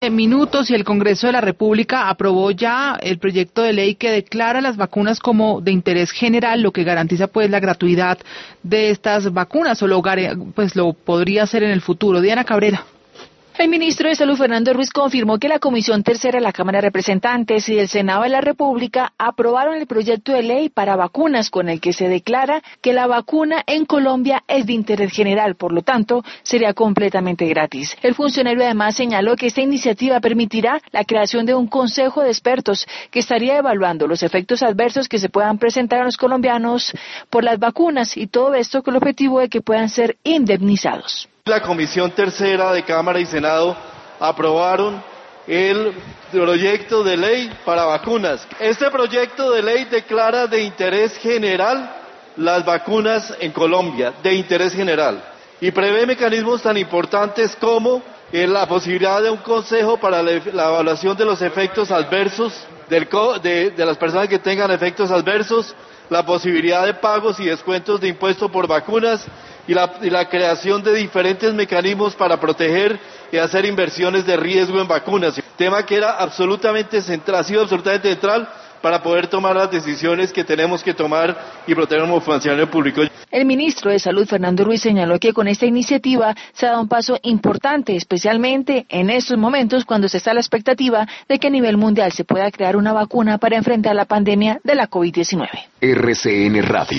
Minutos y el Congreso de la República aprobó ya el proyecto de ley que declara las vacunas como de interés general, lo que garantiza pues la gratuidad de estas vacunas o lo podría hacer en el futuro. Diana Cabrera. El ministro de Salud, Fernando Ruiz, confirmó que la Comisión Tercera de la Cámara de Representantes y el Senado de la República aprobaron el proyecto de ley para vacunas con el que se declara que la vacuna en Colombia es de interés general, por lo tanto, sería completamente gratis. El funcionario además señaló que esta iniciativa permitirá la creación de un consejo de expertos que estaría evaluando los efectos adversos que se puedan presentar a los colombianos por las vacunas y todo esto con el objetivo de que puedan ser indemnizados. La Comisión Tercera de Cámara y Senado aprobaron el proyecto de ley para vacunas. Este proyecto de ley declara de interés general las vacunas en Colombia, de interés general, y prevé mecanismos tan importantes como la posibilidad de un consejo para la evaluación de los efectos adversos de las personas que tengan efectos adversos, la posibilidad de pagos y descuentos de impuestos por vacunas, y la creación de diferentes mecanismos para proteger y hacer inversiones de riesgo en vacunas, tema que era absolutamente central, ha sido absolutamente central para poder tomar las decisiones que tenemos que tomar y proteger como funcionario público. El ministro de Salud, Fernando Ruiz, señaló que con esta iniciativa se ha dado un paso importante, especialmente en estos momentos cuando se está a la expectativa de que a nivel mundial se pueda crear una vacuna para enfrentar la pandemia de la COVID-19. RCN Radio.